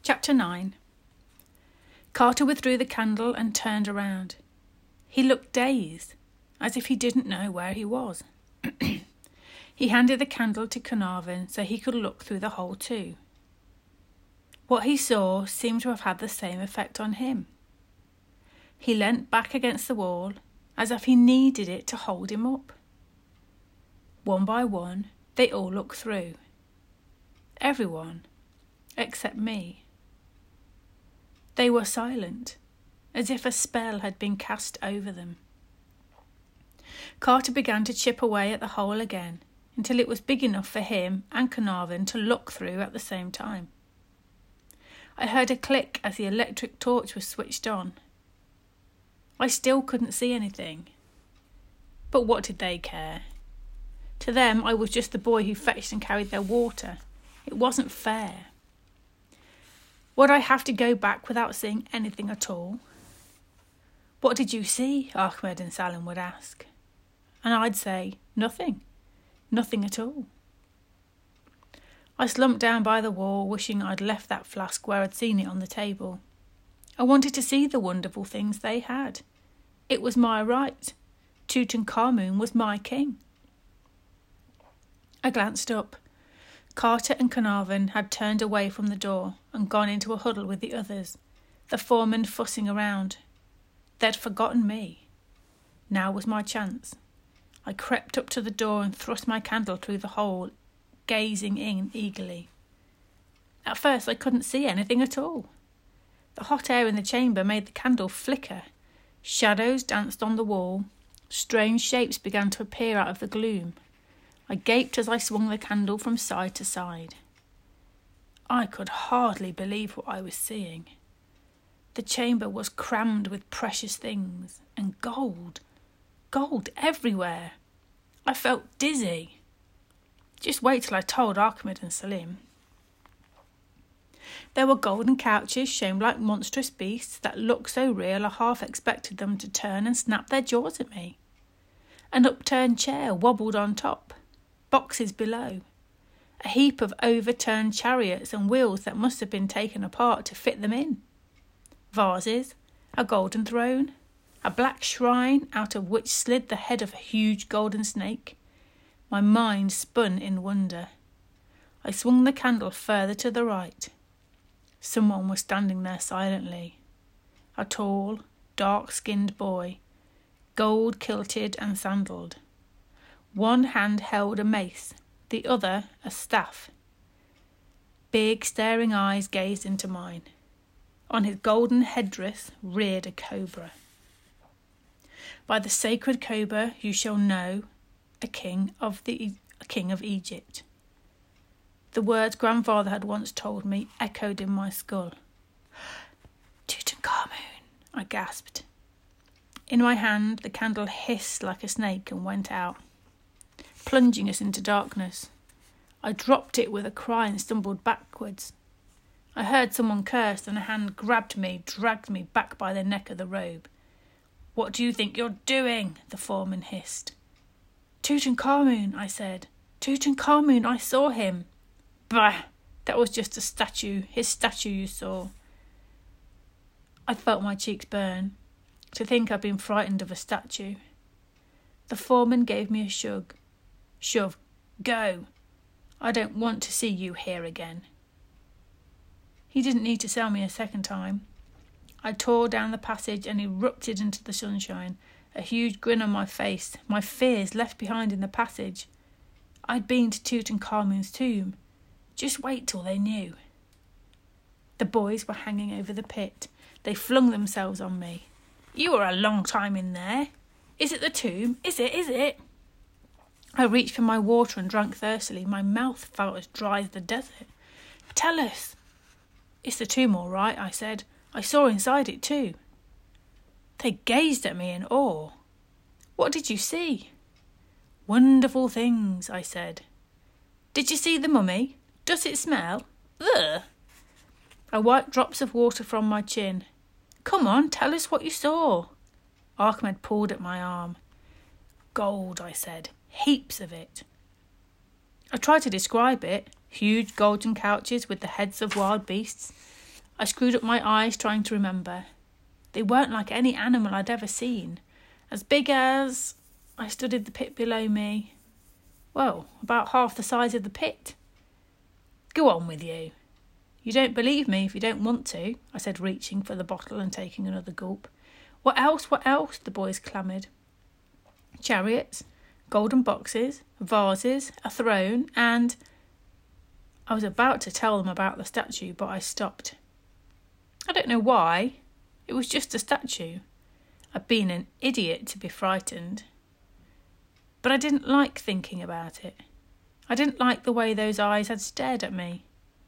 Chapter 9. Carter withdrew the candle and turned around. He looked dazed, as if he didn't know where he was. He handed the candle to Carnarvon so he could look through the hole too. What he saw seemed to have had the same effect on him. He leant back against the wall, as if he needed it to hold him up. One by one, they all looked through. Everyone, except me. They were silent, as if a spell had been cast over them. Carter began to chip away at the hole again, until it was big enough for him and Carnarvon to look through at the same time. I heard a click as the electric torch was switched on. I still couldn't see anything. But what did they care? To them, I was just the boy who fetched and carried their water. It wasn't fair. Would I have to go back without seeing anything at all? What did you see? Ahmed and Salim would ask. And I'd say, nothing. Nothing at all. I slumped down by the wall, wishing I'd left that flask where I'd seen it on the table. I wanted to see the wonderful things they had. It was my right. Tutankhamun was my king. I glanced up. Carter and Carnarvon had turned away from the door and gone into a huddle with the others, the foreman fussing around. They'd forgotten me. Now was my chance. I crept up to the door and thrust my candle through the hole, gazing in eagerly. At first I couldn't see anything at all. The hot air in the chamber made the candle flicker. Shadows danced on the wall. Strange shapes began to appear out of the gloom. I gaped as I swung the candle from side to side. I could hardly believe what I was seeing. The chamber was crammed with precious things and gold. Gold everywhere. I felt dizzy. Just wait till I told Ahmed and Salim. There were golden couches shaped like monstrous beasts that looked so real I half expected them to turn and snap their jaws at me. An upturned chair wobbled on top. Boxes below. A heap of overturned chariots and wheels that must have been taken apart to fit them in. Vases, a golden throne, a black shrine out of which slid the head of a huge golden snake. My mind spun in wonder. I swung the candle further to the right. Someone was standing there silently. A tall, dark-skinned boy, gold-kilted and sandalled. One hand held a mace, the other a staff. Big, staring eyes gazed into mine. On his golden headdress reared a cobra. By the sacred cobra you shall know a king of Egypt. The words grandfather had once told me echoed in my skull. Tutankhamun, I gasped. In my hand the candle hissed like a snake and went out, plunging us into darkness. I dropped it with a cry and stumbled backwards. I heard someone curse and a hand grabbed me, dragged me back by the neck of the robe. What do you think you're doing? The foreman hissed. Tutankhamun, I said. Tutankhamun, I saw him. Bah! That was just a statue. His statue you saw. I felt my cheeks burn. To think I'd been frightened of a statue. The foreman gave me a shrug. Shove. Go. I don't want to see you here again. He didn't need to sell me a second time. I tore down the passage and erupted into the sunshine, a huge grin on my face, my fears left behind in the passage. I'd been to Tutankhamun's tomb. Just wait till they knew. The boys were hanging over the pit. They flung themselves on me. You were a long time in there. Is it the tomb? Is it? I reached for my water and drank thirstily. My mouth felt as dry as the desert. Tell us. It's the tomb all right, I said. I saw inside it too. They gazed at me in awe. What did you see? Wonderful things, I said. Did you see the mummy? Does it smell? Ugh! I wiped drops of water from my chin. Come on, tell us what you saw. Ahmed pulled at my arm. Gold, I said. Heaps of it. I tried to describe it. Huge golden couches with the heads of wild beasts. I screwed up my eyes trying to remember. They weren't like any animal I'd ever seen. As big as... I studied the pit below me. Well, about half the size of the pit. Go on with you. You don't believe me if you don't want to, I said, reaching for the bottle and taking another gulp. What else? The boys clamoured. Chariots, golden boxes, vases, a throne, and... I was about to tell them about the statue, but I stopped. I don't know why. It was just a statue. I'd been an idiot to be frightened. But I didn't like thinking about it. I didn't like the way those eyes had stared at me.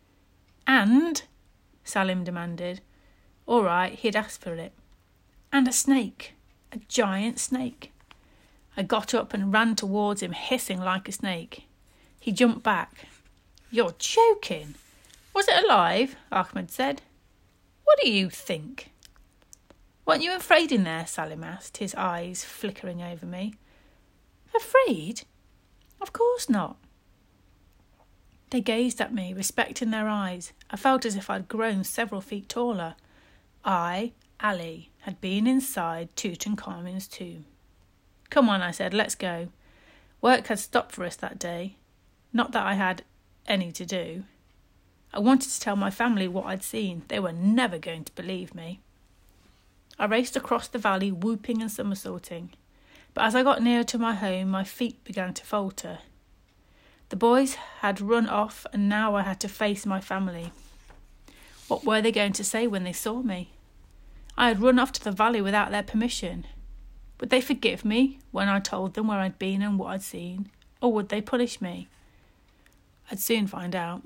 And, Salim demanded. All right, he'd asked for it. And a snake. A giant snake. I got up and ran towards him, hissing like a snake. He jumped back. You're joking. Was it alive? Ahmed said. What do you think? Weren't you afraid in there? Salim asked, his eyes flickering over me. Afraid? Of course not. They gazed at me, respect in their eyes. I felt as if I'd grown several feet taller. I, Ali, had been inside Tutankhamun's tomb. Come on, I said, let's go. Work had stopped for us that day. Not that I had any to do. I wanted to tell my family what I'd seen. They were never going to believe me. I raced across the valley, whooping and somersaulting. But as I got nearer to my home, my feet began to falter. The boys had run off, and now I had to face my family. What were they going to say when they saw me? I had run off to the valley without their permission. Would they forgive me when I told them where I'd been and what I'd seen? Or would they punish me? I'd soon find out.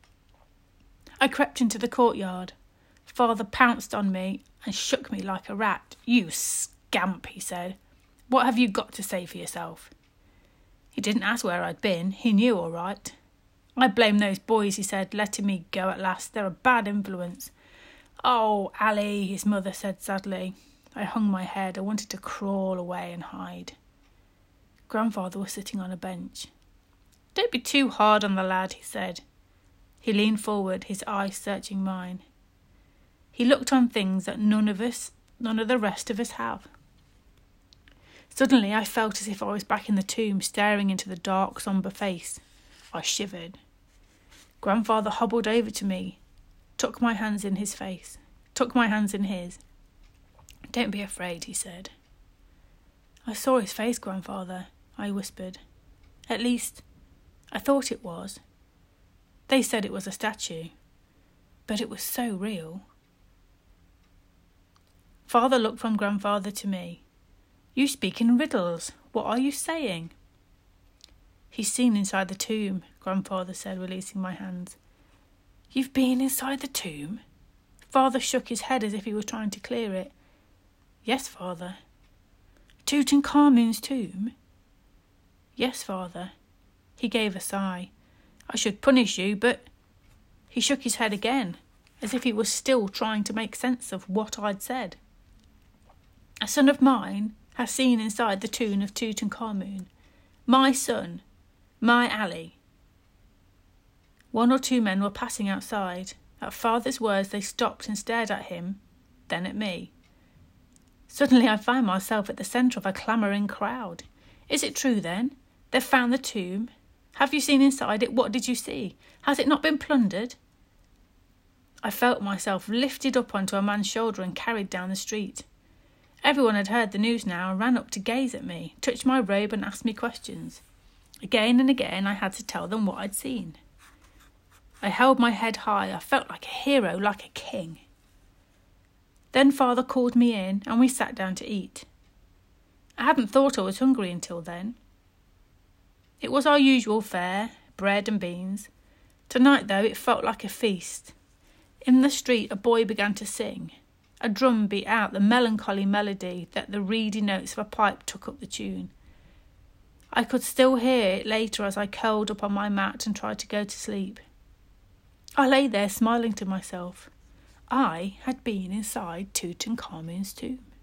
I crept into the courtyard. Father pounced on me and shook me like a rat. You scamp, he said. What have you got to say for yourself? He didn't ask where I'd been. He knew all right. I blame those boys, he said, letting me go at last. They're a bad influence. Oh, Ali, his mother said sadly. I hung my head. I wanted to crawl away and hide. Grandfather was sitting on a bench. Don't be too hard on the lad, he said. He leaned forward, his eyes searching mine. He looked on things that none of the rest of us have. Suddenly I felt as if I was back in the tomb, staring into the dark, sombre face. I shivered. Grandfather hobbled over to me, took my hands in his. Don't be afraid, he said. I saw his face, Grandfather, I whispered. At least, I thought it was. They said it was a statue, but it was so real. Father looked from Grandfather to me. You speak in riddles. What are you saying? He's seen inside the tomb, Grandfather said, releasing my hands. You've been inside the tomb? Father shook his head as if he was trying to clear it. Yes, Father. Tutankhamun's tomb? Yes, Father. He gave a sigh. I should punish you, but... He shook his head again, as if he was still trying to make sense of what I'd said. A son of mine has seen inside the tomb of Tutankhamun. My son, my Ali. One or two men were passing outside. At Father's words they stopped and stared at him, then at me. Suddenly I found myself at the centre of a clamouring crowd. Is it true then? They've found the tomb? Have you seen inside it? What did you see? Has it not been plundered? I felt myself lifted up onto a man's shoulder and carried down the street. Everyone had heard the news now and ran up to gaze at me, touched my robe and asked me questions. Again and again I had to tell them what I'd seen. I held my head high. I felt like a hero, like a king. Then Father called me in and we sat down to eat. I hadn't thought I was hungry until then. It was our usual fare, bread and beans. Tonight, though, it felt like a feast. In the street a boy began to sing. A drum beat out the melancholy melody that the reedy notes of a pipe took up the tune. I could still hear it later as I curled up on my mat and tried to go to sleep. I lay there smiling to myself. I had been inside Tutankhamun's tomb.